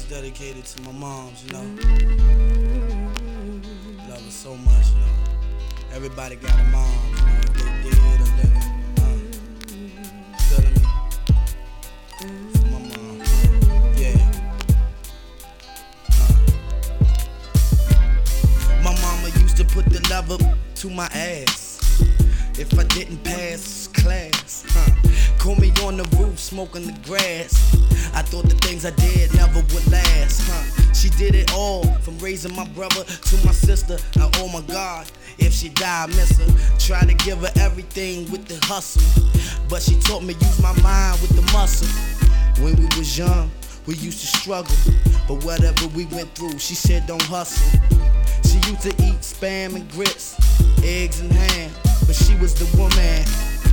is dedicated to my moms, you know. Love her so much, you know. Everybody got a mom, you know, if they did or didn't. Feeling me? For my mom. Yeah. My mama used to put the love up to my ass if I didn't pass class. Call me on the roof smoking the grass. I thought the things I did never would last. She did it all, from raising my brother to my sister. And oh my God, if she die, I miss her. Try to give her everything with the hustle, but she taught me use my mind with the muscle. When we was young, we used to struggle, but whatever we went through, she said don't hustle. She used to eat spam and grits, eggs and ham, but she was the woman